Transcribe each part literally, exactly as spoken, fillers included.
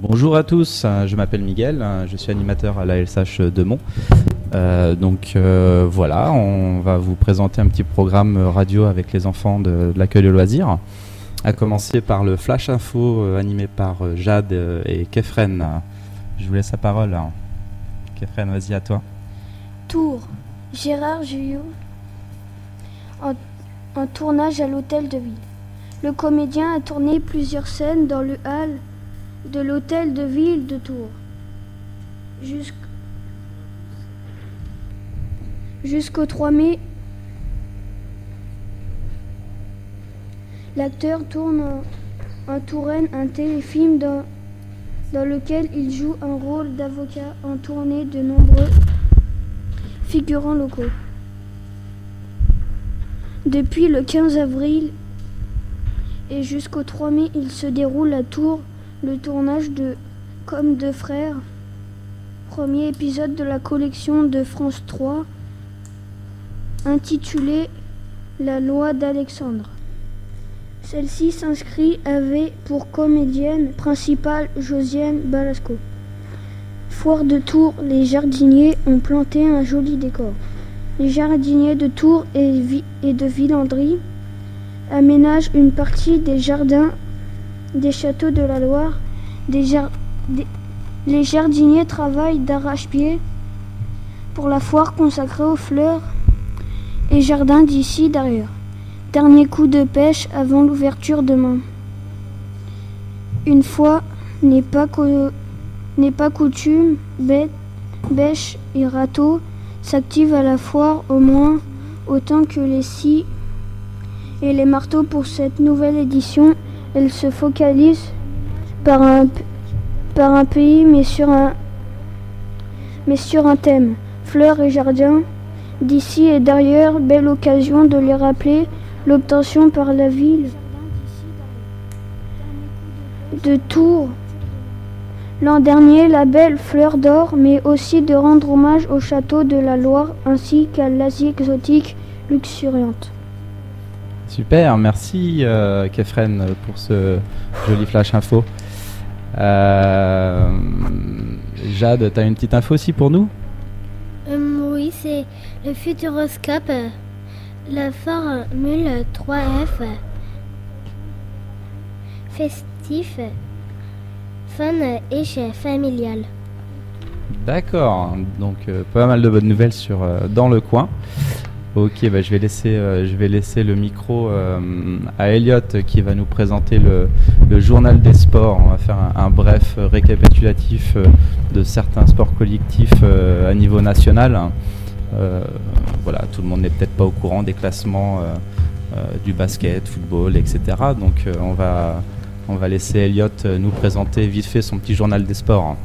Bonjour à tous, je m'appelle Miguel, je suis animateur à l'A L S H de Mont. Euh, donc euh, voilà, on va vous présenter un petit programme radio avec les enfants de, de l'accueil de loisirs. À commencer par le Flash Info euh, animé par euh, Jade euh, et Kefren. Je vous laisse la parole. Kefren, vas-y, à toi. Tours, Gérard Juillot en, en tournage à l'hôtel de ville. Le comédien a tourné plusieurs scènes dans le hall de l'hôtel de ville de Tours. Jusqu'... Jusqu'au trois mai, l'acteur tourne en, en Touraine un téléfilm dans, dans lequel il joue un rôle d'avocat en tournée de nombreux figurants locaux. Depuis le quinze avril et jusqu'au trois mai, il se déroule à Tours le tournage de Comme deux frères, premier épisode de la collection de France trois, intitulée La loi d'Alexandre. Celle-ci s'inscrit avec pour comédienne principale Josiane Balasco. Foire de Tours, les jardiniers ont planté un joli décor. Les jardiniers de Tours et, Vi- et de Villandry aménagent une partie des jardins des châteaux de la Loire. Des jar- des- les jardiniers travaillent d'arrache-pied pour la foire consacrée aux fleurs et jardins d'ici derrière. Dernier coup de pêche avant l'ouverture demain. Une fois n'est pas, co- n'est pas coutume, bête, bêche et râteau s'activent à la foire au moins autant que les scies et les marteaux. Pour cette nouvelle édition, elle se focalise par un, par un pays mais sur un, mais sur un thème, fleurs et jardins d'ici et d'ailleurs. Belle occasion de les rappeler l'obtention par la ville de Tours l'an dernier la belle fleur d'or, mais aussi de rendre hommage au château de la Loire ainsi qu'à l'Asie exotique luxuriante. Super, merci euh, Kefren pour ce joli flash info. Euh, Jade, tu as une petite info aussi pour nous ? Euh, oui, c'est le Futuroscope, la Formule trois F, festif, fun et familial. D'accord, donc euh, pas mal de bonnes nouvelles sur, euh, dans le coin. Ok, bah, je, vais laisser, euh, je vais laisser le micro euh, à Elliot qui va nous présenter le, le journal des sports. On va faire un, un bref récapitulatif euh, de certains sports collectifs euh, à niveau national. Euh, voilà, tout le monde n'est peut-être pas au courant des classements euh, euh, du basket, football, et cetera. Donc euh, on, va, on va laisser Elliot nous présenter vite fait son petit journal des sports.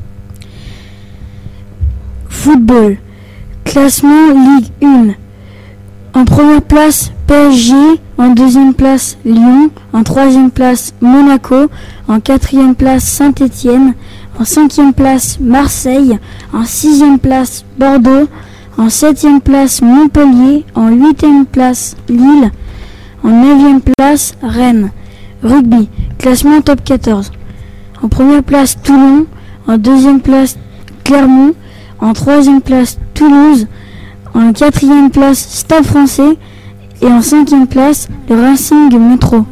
Football, classement Ligue un. En première place, P S G. En deuxième place, Lyon. En troisième place, Monaco. En quatrième place, Saint-Étienne. En cinquième place, Marseille. En sixième place, Bordeaux. En septième place, Montpellier. En huitième place, Lille. En neuvième place, Rennes. Rugby, classement top quatorze. En première place, Toulon. En deuxième place, Clermont. En troisième place, Toulouse. En quatrième place, Stade Français. Et en cinquième place, le Racing Métro.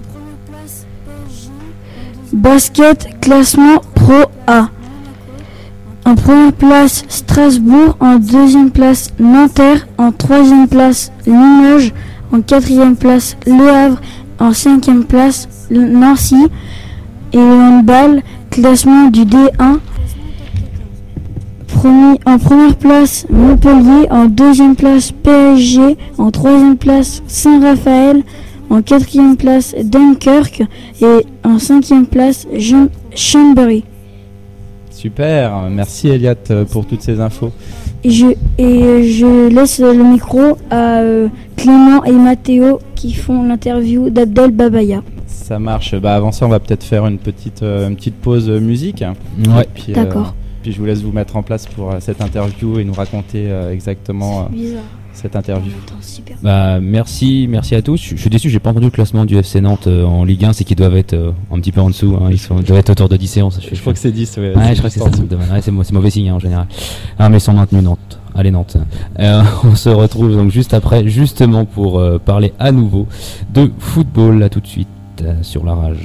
Basket, classement Pro A. En première place, Strasbourg. En deuxième place, Nanterre. En troisième place, Limoges. En quatrième place, Le Havre. En cinquième place, Nancy. Et le handball, classement du D un. Premier, en première place, Montpellier. En deuxième place, P S G. En troisième place, Saint-Raphaël. En quatrième place, Dunkerque. Et en cinquième place, Jean- Chambéry. Super, merci Elliot pour toutes ces infos. Et je, et je laisse le micro à euh, Clément et Mathéo qui font l'interview d'Abdel Babaya. Ça marche. Bah avant ça, on va peut-être faire une petite, euh, une petite pause musique. Ouais. Et puis, D'accord. Euh, puis je vous laisse vous mettre en place pour euh, cette interview et nous raconter euh, exactement euh, cette interview. Super. Bah, merci, merci à tous. Je, je suis déçu, j'ai pas entendu le classement du F C Nantes euh, en Ligue un, c'est qu'ils doivent être euh, un petit peu en dessous. Hein, ils, sont, ils doivent être autour de dix séances. Je, Je crois que c'est dix. Ouais, ouais je crois que c'est ça. Ouais, c'est, c'est mauvais signe hein, en général. Ah, mais ils sont maintenus Nantes. Allez Nantes. Euh, on se retrouve donc juste après, justement pour euh, parler à nouveau de football. Là tout de suite euh, sur la rage.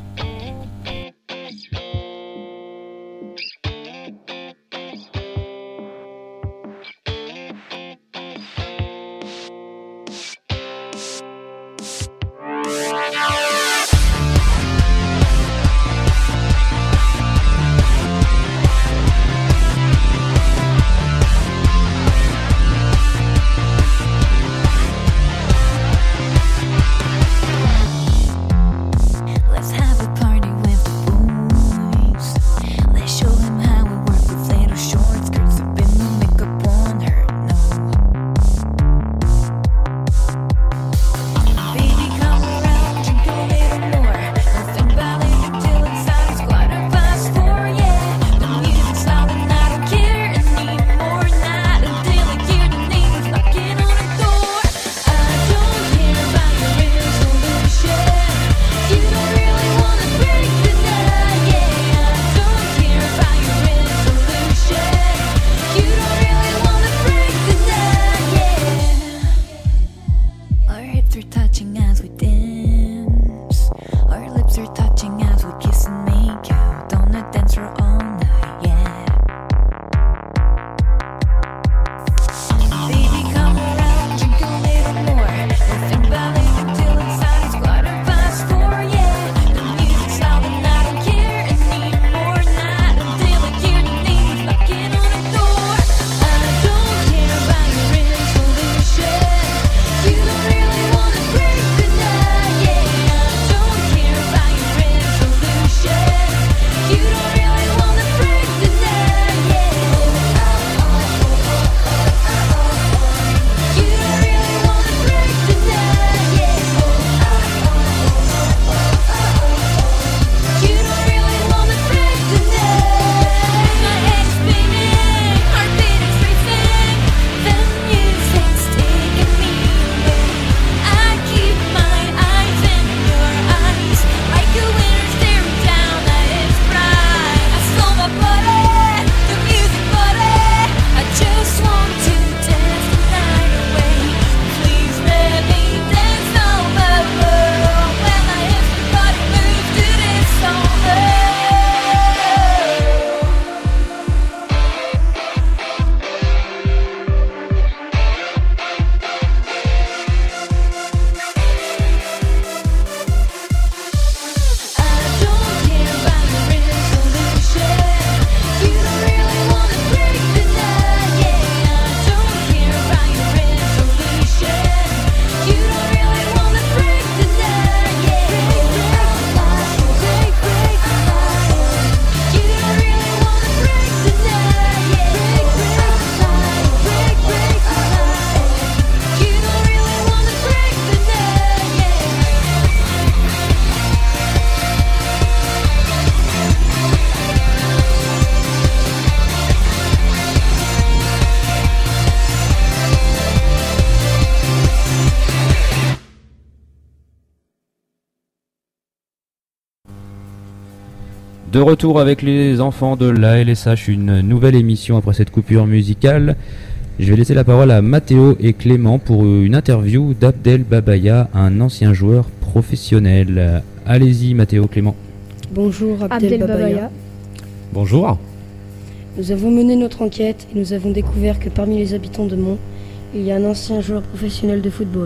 De retour avec les enfants de l'A L S H, une nouvelle émission après cette coupure musicale. Je vais laisser la parole à Mathéo et Clément pour une interview d'Abdel Babaya, un ancien joueur professionnel. Allez-y Mathéo, Clément. Bonjour Abdel, Abdel Babaya. Babaya. Bonjour. Nous avons mené notre enquête et nous avons découvert que parmi les habitants de Mont, il y a un ancien joueur professionnel de football.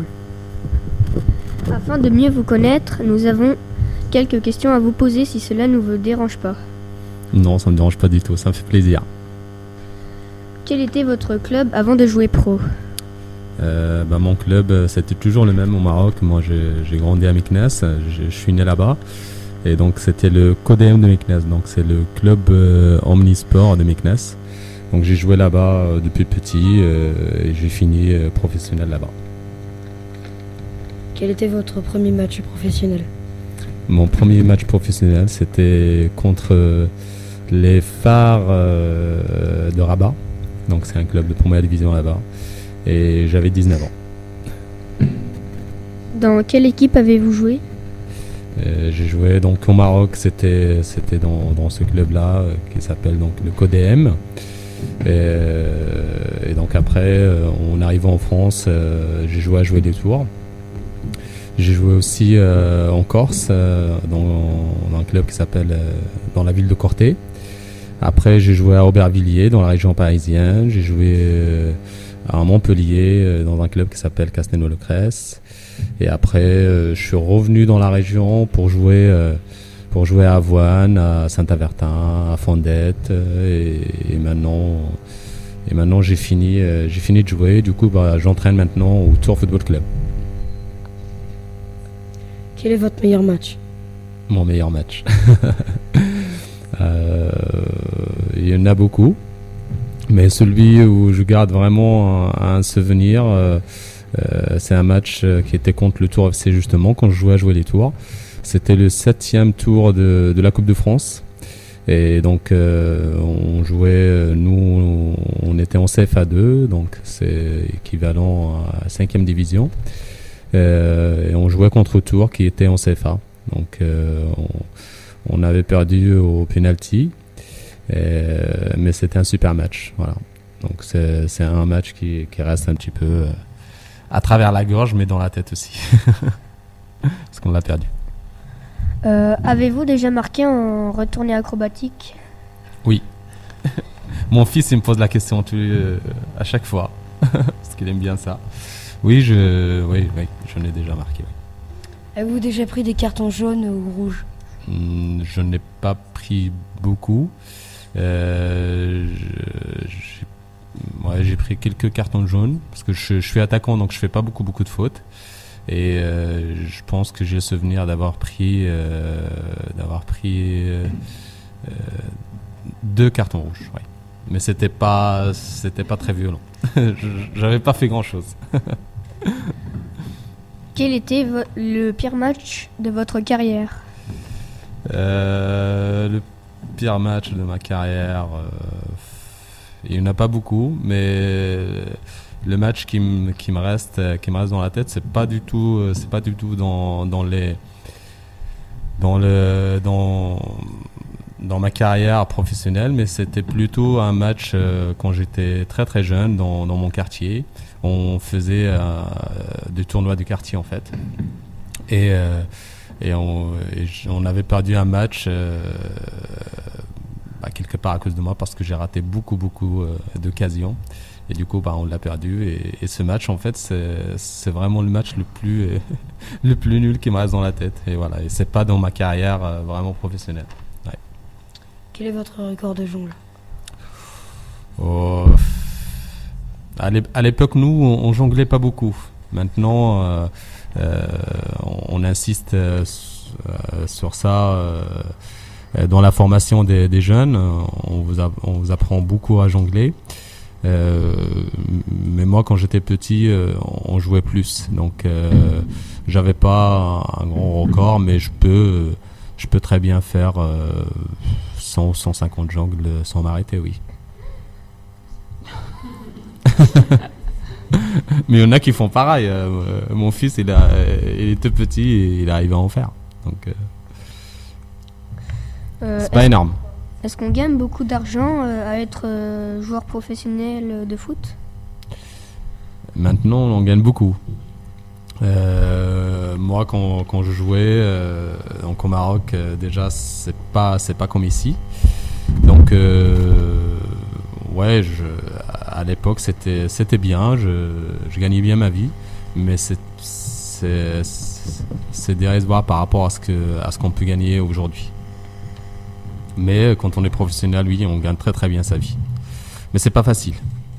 Afin de mieux vous connaître, nous avons quelques questions à vous poser si cela ne vous dérange pas. Non, ça ne me dérange pas du tout, ça me fait plaisir. Quel était votre club avant de jouer pro ? euh, bah, Mon club, c'était toujours le même au Maroc. Moi, j'ai, j'ai grandi à Meknes, je, je suis né là-bas. Et donc, c'était le Codem de Meknes, donc c'est le club euh, omnisport de Meknes. Donc, j'ai joué là-bas euh, depuis petit euh, et j'ai fini euh, professionnel là-bas. Quel était votre premier match professionnel ? Mon premier match professionnel, c'était contre les Phares euh, de Rabat. Donc c'est un club de première division là-bas. et j'avais dix-neuf ans. Dans quelle équipe avez-vous joué ? Euh, j'ai joué donc au Maroc, c'était, c'était dans, dans ce club-là euh, qui s'appelle donc le C O D M. Et, euh, et donc après, euh, en arrivant en France, euh, j'ai joué à jouer des tours. J'ai joué aussi euh, en Corse, euh, dans, dans un club qui s'appelle euh, dans la ville de Corté. Après, j'ai joué à Aubervilliers, dans la région parisienne. J'ai joué euh, à Montpellier, euh, dans un club qui s'appelle Castelnau-le-Cresse. Et après, euh, je suis revenu dans la région pour jouer, euh, pour jouer à Avoine, à Saint-Avertin, à Fondette. Euh, et, et maintenant, et maintenant j'ai fini, euh, j'ai fini de jouer. Du coup, bah, j'entraîne maintenant au Tours Football Club. Quel est votre meilleur match ? Mon meilleur match. euh, il y en a beaucoup, mais celui où je garde vraiment un, un souvenir. Euh, Euh, c'est un match euh, qui était contre le Tours F C justement, quand je jouais à jouer les tours. C'était le septième tour de, de la Coupe de France. Et donc euh, on jouait, nous on était en C F A deux, donc c'est équivalent à la cinquième division. Euh, et on jouait contre Tours qui était en C F A. Donc euh, on, on avait perdu au penalty, et, mais c'était un super match. Voilà. Donc c'est, c'est un match qui, qui reste un petit peu... Euh, à travers la gorge, mais dans la tête aussi. Parce qu'on l'a perdu. Euh, avez-vous déjà marqué en retournée acrobatique ? Oui. Mon fils, il me pose la question tout, euh, à chaque fois. Parce qu'il aime bien ça. Oui, je, oui, oui, j'en ai déjà marqué. Oui. Avez-vous déjà pris des cartons jaunes ou rouges ? Hum, je n'ai pas pris beaucoup. Euh, je, j'ai Ouais, j'ai pris quelques cartons jaunes parce que je, je suis attaquant, donc je fais pas beaucoup beaucoup de fautes. Et euh, je pense que j'ai le souvenir d'avoir pris euh, d'avoir pris euh, euh, deux cartons rouges. Ouais. Mais c'était pas c'était pas très violent. J'avais pas fait grand chose. Quel était vo- le pire match de votre carrière ? euh, Le pire match de ma carrière. Euh, Il n'y en a pas beaucoup, mais le match qui me qui me reste qui me reste dans la tête, c'est pas du tout c'est pas du tout dans dans les dans le dans dans ma carrière professionnelle, mais c'était plutôt un match euh, quand j'étais très très jeune dans dans mon quartier. On faisait euh, des tournois du quartier en fait, et euh, et on et on avait perdu un match. Euh, Bah, quelque part à cause de moi parce que j'ai raté beaucoup beaucoup euh, d'occasions et du coup bah, on l'a perdu et, et ce match en fait c'est, c'est vraiment le match le plus euh, le plus nul qui me reste dans la tête et voilà, et c'est pas dans ma carrière euh, vraiment professionnelle. Ouais. Quel est votre record de jongle ? Oh, à, l'ép- à l'époque nous on, on jonglait pas beaucoup. Maintenant euh, euh, on insiste euh, sur ça euh, dans la formation des, des jeunes. On vous, a, on vous apprend beaucoup à jongler. Euh, mais moi, quand j'étais petit, euh, on jouait plus. Donc, euh, j'avais pas un grand record, mais je peux, je peux très bien faire euh, cent, cent cinquante jongles sans m'arrêter, oui. Mais il y en a qui font pareil. Euh, mon fils, il, a, il était petit et il arrive à en faire. Donc, euh, Euh, c'est pas est-ce, énorme. Est-ce qu'on gagne beaucoup d'argent euh, à être euh, joueur professionnel de foot ? Maintenant, on gagne beaucoup. Euh, moi, quand, quand je jouais euh, donc au Maroc, euh, déjà, c'est pas, c'est pas comme ici. Donc, euh, ouais, je, à l'époque, c'était, c'était bien. Je, je gagnais bien ma vie, mais c'est, c'est, c'est dérisoire par rapport à ce que, à ce qu'on peut gagner aujourd'hui. Mais quand on est professionnel, oui, on gagne très très bien sa vie. Mais c'est pas facile.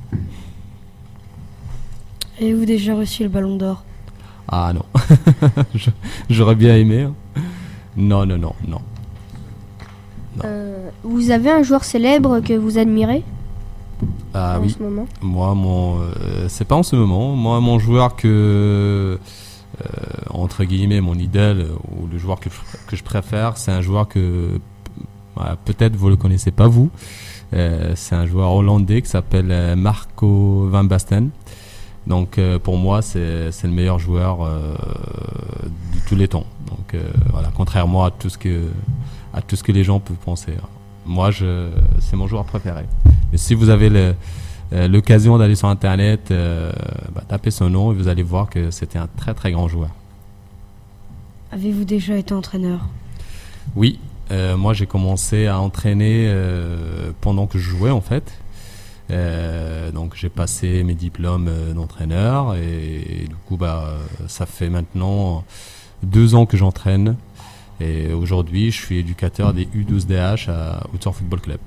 Avez-vous déjà reçu le ballon d'or ? Ah non. Je, j'aurais bien aimé. Hein. Non, non, non, non. non. Euh, vous avez un joueur célèbre que vous admirez Ah en oui. ce moment ? Moi, mon, euh, c'est pas en ce moment. Moi, mon joueur que, euh, entre guillemets, mon idole, ou le joueur que je, que je préfère, c'est un joueur que peut-être vous le connaissez pas vous. Euh, c'est un joueur hollandais qui s'appelle Marco van Basten. Donc euh, pour moi, c'est, c'est le meilleur joueur euh, de tous les temps. Donc euh, voilà, contrairement à tout ce que à tout ce que les gens peuvent penser. Moi, je, c'est mon joueur préféré. Mais si vous avez le, euh, l'occasion d'aller sur Internet, euh, bah, tapez son nom et vous allez voir que c'était un très très grand joueur. Avez-vous déjà été entraîneur ? Oui, euh, moi j'ai commencé à entraîner euh, pendant que je jouais en fait. Euh, donc j'ai passé mes diplômes euh, d'entraîneur et, et du coup bah ça fait maintenant deux ans que j'entraîne et aujourd'hui je suis éducateur des U douze D H à Oudsor Football Club.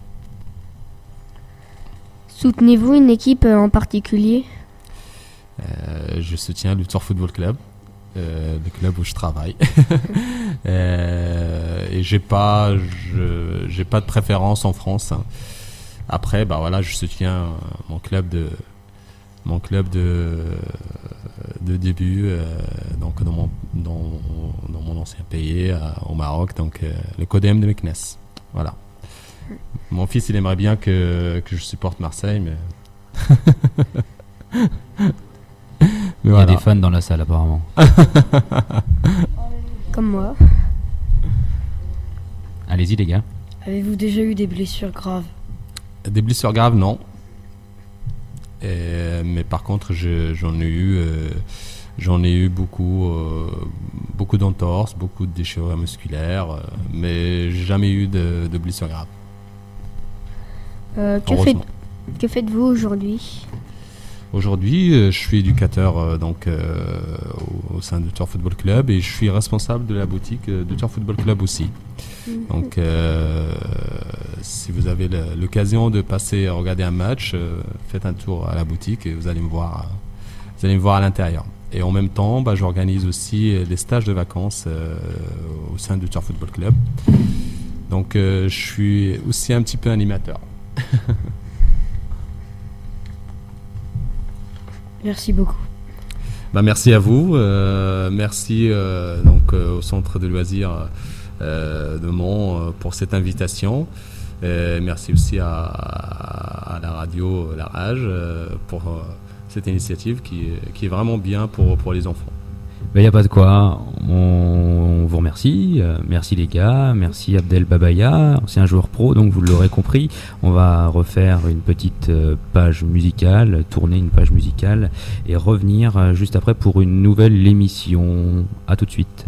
Soutenez-vous une équipe en particulier ? euh, Je soutiens l'Oudsor Football Club, euh, le club où je travaille. euh, et j'ai pas, je, j'ai pas de préférence en France. Hein. Après, bah voilà, je soutiens mon club de mon club de de début, euh, donc dans mon dans, dans mon ancien pays euh, au Maroc, donc euh, le C O D M de Meknes. Voilà. Mon fils, il aimerait bien que que je supporte Marseille, mais mais il voilà. Y a des fans dans la salle apparemment. Comme moi. Allez-y les gars. Avez-vous déjà eu des blessures graves ? Des blessures graves, non. Et, mais par contre, je, j'en ai eu, euh, j'en ai eu beaucoup, euh, beaucoup d'entorses, beaucoup de déchirures musculaires, euh, mais jamais eu de, de blessures graves. Euh, que, faites, que faites-vous aujourd'hui ? Aujourd'hui, euh, je suis éducateur euh, donc euh, au, au sein de Oudsor Football Club et je suis responsable de la boutique euh, de Oudsor Football Club aussi. Donc, euh, si vous avez le, l'occasion de passer regarder un match, euh, faites un tour à la boutique et vous allez me voir, vous allez me voir à l'intérieur. Et en même temps, bah, j'organise aussi des stages de vacances euh, au sein de Oudsor Football Club. Donc, euh, je suis aussi un petit peu animateur. Merci beaucoup. Bah, merci à vous. Euh, merci euh, donc euh, au centre de loisirs. Euh, de Mont euh, pour cette invitation. Et merci aussi à, à, à la radio La Rage euh, pour euh, cette initiative qui, qui est vraiment bien pour, pour les enfants. Il n'y a pas de quoi, on, on vous remercie, euh, merci les gars, merci Abdel Babaya, c'est un joueur pro donc vous l'aurez compris, on va refaire une petite euh, page musicale, tourner une page musicale et revenir euh, juste après pour une nouvelle émission. À tout de suite.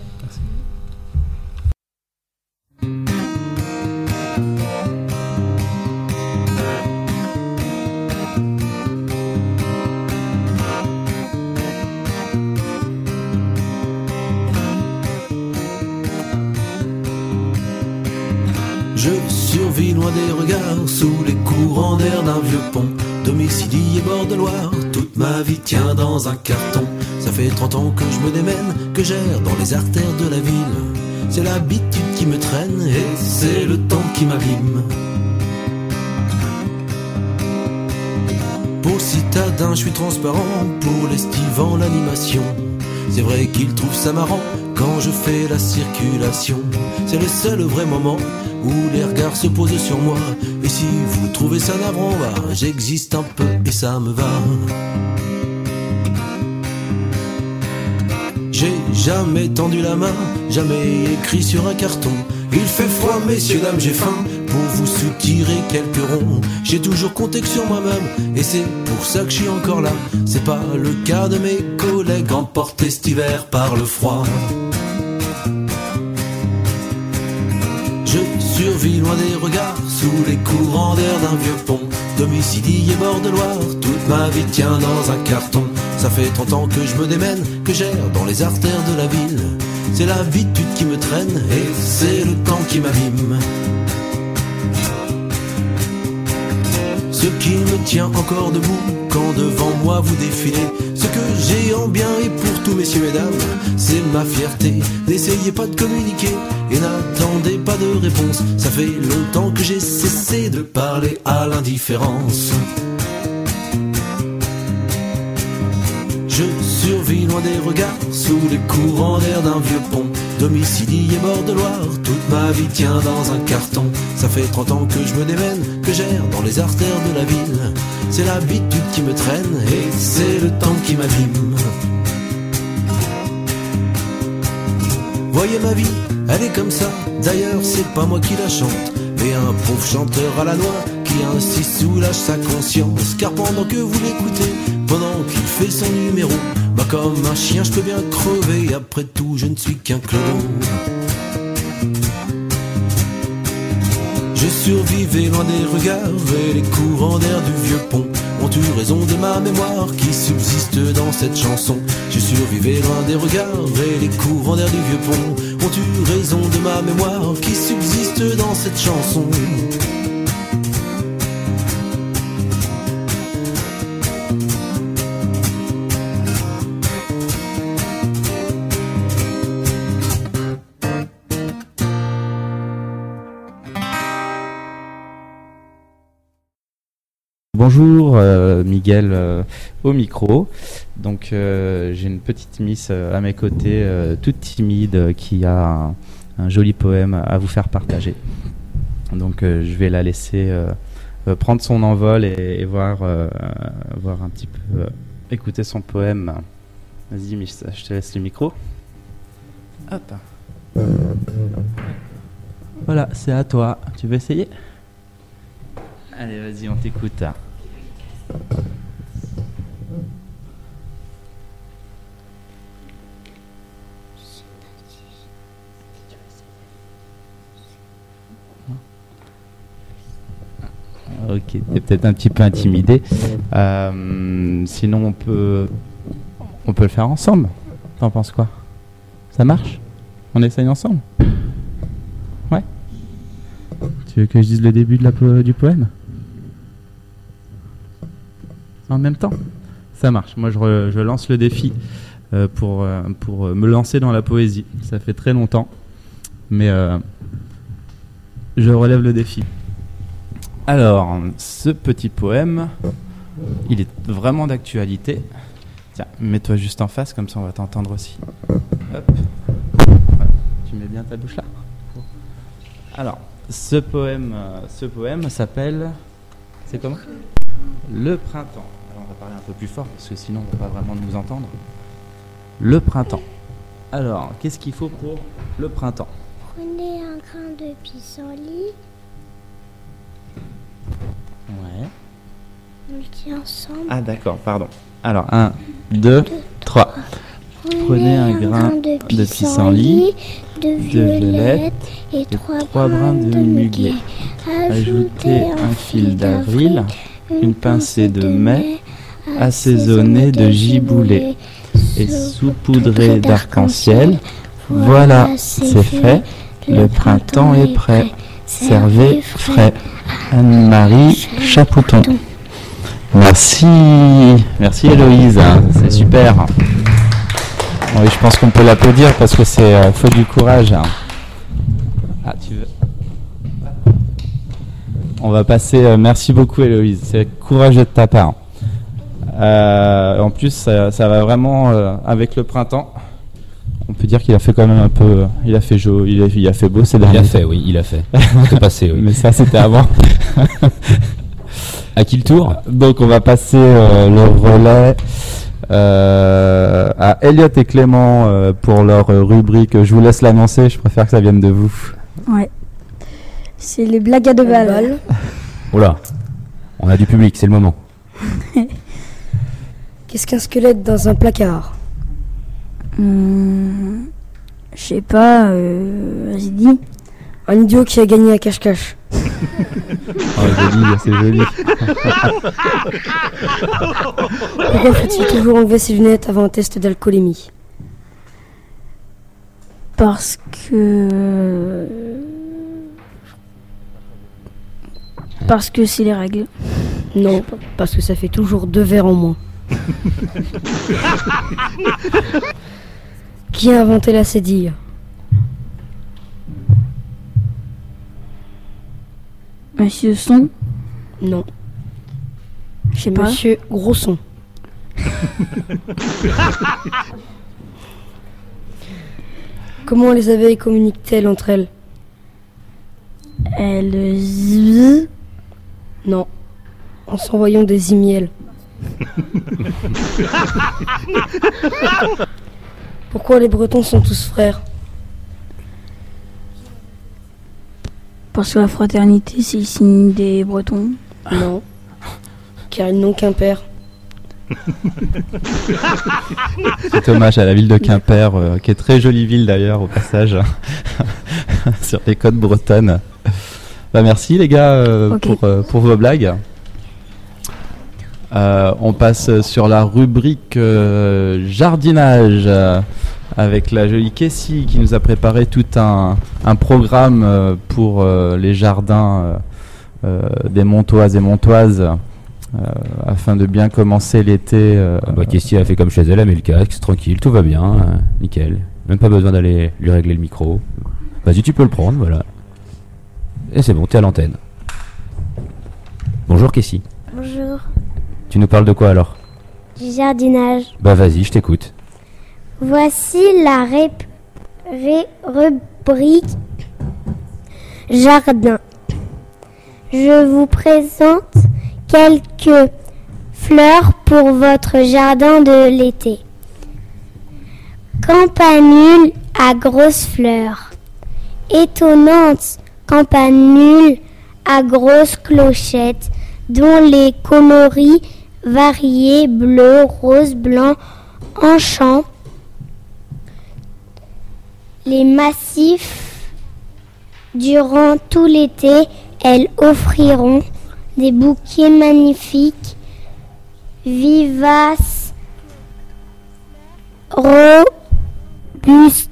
Je survis loin des regards, sous les courants d'air d'un vieux pont. Domicilié bord de Loire, toute ma vie tient dans un carton. Ça fait trente ans que je me démène, que j'erre dans les artères de la ville. C'est l'habitude qui me traîne et c'est le temps qui m'abîme. Pour le citadin, je suis transparent, pour l'estivant, l'animation. C'est vrai qu'il trouve ça marrant quand je fais la circulation. C'est le seul vrai moment où les regards se posent sur moi. Et si vous trouvez ça navrant, bah, j'existe un peu et ça me va. J'ai jamais tendu la main, jamais écrit sur un carton. Il fait froid, messieurs, dames, j'ai faim. Pour vous soutirer quelques ronds, j'ai toujours compté que sur moi-même. Et c'est pour ça que je suis encore là. C'est pas le cas de mes collègues emportés cet hiver par le froid. Je survis loin des regards, sous les courants d'air d'un vieux pont. Domicilié bord de Loire, toute ma vie tient dans un carton. Ça fait trente ans que je me démène, que j'erre dans les artères de la ville. C'est l'habitude qui me traîne et c'est le temps qui m'abîme. Ce qui me tient encore debout quand devant moi vous défilez. Ce que j'ai en bien et pour tous messieurs mesdames, c'est ma fierté. N'essayez pas de communiquer et n'attendez pas de réponse. Ça fait longtemps que j'ai cessé de parler à l'indifférence. Je survis loin des regards, sous les courants d'air d'un vieux pont. domicilié bord de Loire. Toute ma vie tient dans un carton. Ça fait trente ans que je me démène, que j'erre dans les artères de la ville. C'est l'habitude qui me traîne et c'est le temps qui m'abîme. Voyez ma vie, elle est comme ça. D'ailleurs c'est pas moi qui la chante, mais un pauvre chanteur à la noix qui ainsi soulage sa conscience. Car pendant que vous l'écoutez, pendant qu'il fait son numéro, bah comme un chien je peux bien crever. Après tout je ne suis qu'un clodo. Je survivais loin des regards et les courants d'air du vieux pont ont eu raison de ma mémoire qui subsiste dans cette chanson. Je survivais loin des regards et les courants d'air du vieux pont ont eu raison de ma mémoire qui subsiste dans cette chanson. Bonjour, euh, Miguel euh, au micro. Donc euh, j'ai une petite miss euh, à mes côtés, euh, toute timide, euh, qui a un, un joli poème à vous faire partager. Donc euh, je vais la laisser euh, euh, prendre son envol et, et voir, euh, voir un petit peu, euh, écouter son poème. Vas-y Miss, je te laisse le micro. Hop. Voilà, c'est à toi. Tu veux essayer ? Allez, vas-y, on t'écoute. Ok, t'es peut-être un petit peu intimidé. Euh, sinon, on peut, on peut le faire ensemble. T'en penses quoi ? Ça marche ? On essaye ensemble ? Ouais ? Tu veux que je dise le début de la po- du poème ? En même temps ? Ça marche. Moi, je, re- je lance le défi euh, pour, euh, pour me lancer dans la poésie. Ça fait très longtemps, mais euh, je relève le défi. Alors, ce petit poème, il est vraiment d'actualité. Tiens, mets-toi juste en face, comme ça on va t'entendre aussi. Hop. Voilà. Tu mets bien ta bouche là. Alors, ce poème, euh, ce poème s'appelle... C'est comment ? Le printemps. Alors, on va parler un peu plus fort, parce que sinon on ne va pas vraiment nous entendre. Le printemps. Alors, qu'est-ce qu'il faut pour le printemps ? Prenez un grain de pissenlit. Ouais. On le dit ensemble. Ah d'accord, pardon. Alors, un, deux, trois. Prenez un grain de pissenlit, de violette et trois brins de muguet. Ajoutez un fil d'avril, une pincée de mai, assaisonnée de giboulée et saupoudrée d'arc-en-ciel. Voilà, c'est fait. Le printemps est prêt. Servez frais. Anne-Marie Chapouton. Merci, merci Héloïse, c'est super. Oui, je pense qu'on peut l'applaudir parce que c'est euh, faut du courage. Ah, tu veux ? On va passer. Euh, merci beaucoup Héloïse, c'est courageux de ta part. Euh, en plus, ça, ça va vraiment euh, avec le printemps. On peut dire qu'il a fait quand même un peu. Il a fait chaud, il a, il a fait beau ces derniers. Il a fait, oui, il a fait. C'est passé, oui. Mais ça, c'était avant. À qui le tour ? Donc, on va passer euh, le relais euh, à Elliot et Clément euh, pour leur euh, rubrique. Je vous laisse l'annoncer. Je préfère que ça vienne de vous. Ouais. C'est les blagues à deux balles. Oh là, on a du public, c'est le moment. Qu'est-ce qu'un squelette dans un placard ? Hum, je sais pas, euh, vas-y dis. Un idiot qui a gagné à cache-cache. Oh, joli, c'est joli. Pourquoi faut-il toujours enlever ses lunettes avant un test d'alcoolémie ? Parce que... Parce que c'est les règles. Non, parce que ça fait toujours deux verres en moins. Qui a inventé la cédille ? Monsieur Son ? Non. Je sais pas. Monsieur Grosson. Comment les abeilles communiquent-elles entre elles? Elles z... Non, en s'envoyant des imiels. Pourquoi les Bretons sont tous frères? Parce que la fraternité, c'est le signe des Bretons. Non, car ils n'ont qu'un père. C'est hommage à la ville de Quimper, euh, qui est très jolie ville d'ailleurs au passage, sur les côtes bretonnes. Bah, merci les gars euh, Okay. pour, euh, pour vos blagues. Euh, on passe sur la rubrique euh, jardinage euh, avec la jolie Kessie qui nous a préparé tout un, un programme euh, pour euh, les jardins euh, euh, des Montoises et Montoises euh, afin de bien commencer l'été. Euh, Ah bah, Kessie a fait comme chez elle, elle a mis le casque, tranquille, tout va bien, euh, nickel. Même pas besoin d'aller lui régler le micro. Vas-y, tu peux le prendre, voilà. Et c'est bon, t'es à l'antenne. Bonjour Kessie. Bonjour. Tu nous parles de quoi alors? Du jardinage. Bah vas-y, je t'écoute. Voici la rép- ré- rubrique jardin. Je vous présente quelques fleurs pour votre jardin de l'été. Campanule à grosses fleurs. Étonnante campanule à grosses clochettes dont les coloris variés bleu, rose, blanc enchantent. Les massifs durant tout l'été, elles offriront des bouquets magnifiques, vivaces, robustes.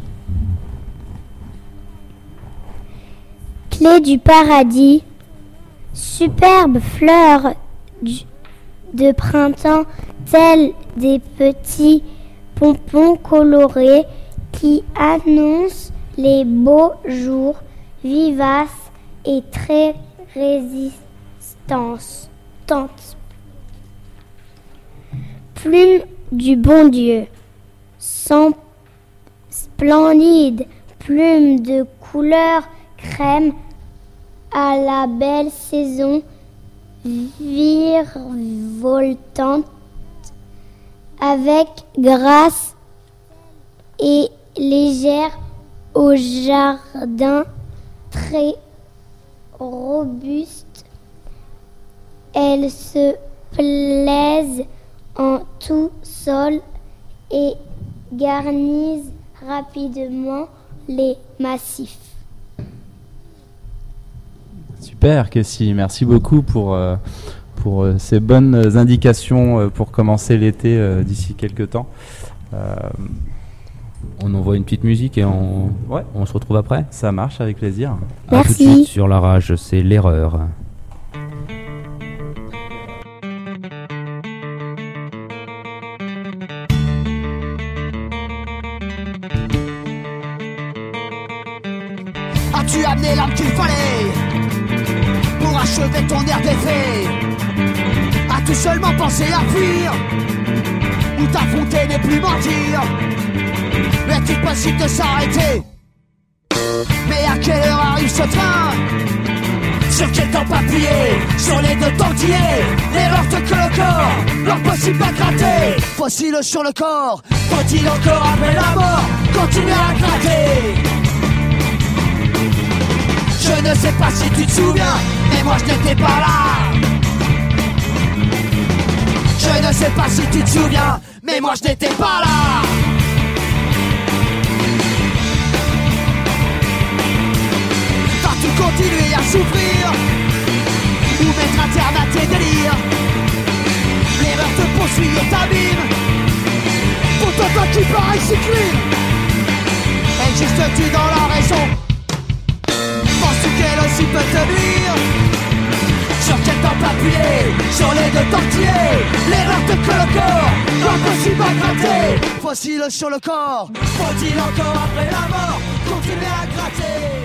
Clé du paradis, superbes fleurs du- de printemps, tels des petits pompons colorés qui annoncent les beaux jours, vivaces et très résistantes. Plumes du bon Dieu, sans splendides plumes de couleur crème à la belle saison, virevoltante, avec grâce et légère au jardin, très robuste. Elles se plaisent en tout sol et garnissent rapidement les massifs. Super Kessie, merci beaucoup pour, euh, pour euh, ces bonnes indications euh, pour commencer l'été euh, d'ici quelques temps. Euh, On envoie une petite musique et on, ouais, on se retrouve après. ça marche avec plaisir. À tout de Merci. suite sur la rage, c'est l'erreur. As-tu amené l'âme qu'il fallait pour achever ton air d'effet? As-tu seulement pensé à fuir ou t'affronter n'est plus mentir? Est-il possible de s'arrêter? Mais à quelle heure arrive ce train? Sur quel temps appuyer? Sur les deux dentiers. L'erreur te colle au corps, l'impossible à gratter. Fossile sur le corps, faut-il encore après la mort continuer à gratter? Je ne sais pas si tu te souviens, mais moi je n'étais pas là. Je ne sais pas si tu te souviens, mais moi je n'étais pas là. Vas-tu continuer à souffrir ou mettre un terme à tes délires? L'erreur te poursuit et t'abîme. Pourtant toi qui parais si clean, existes-tu dans la raison? Penses-tu qu'elle aussi peut te nuire? Sur quel temps t'appuyer? Sur les deux dentiers. L'erreur te colle au corps, l'impossible à gratter. Fossile sur le corps, faut-il encore après la mort continuer à gratter?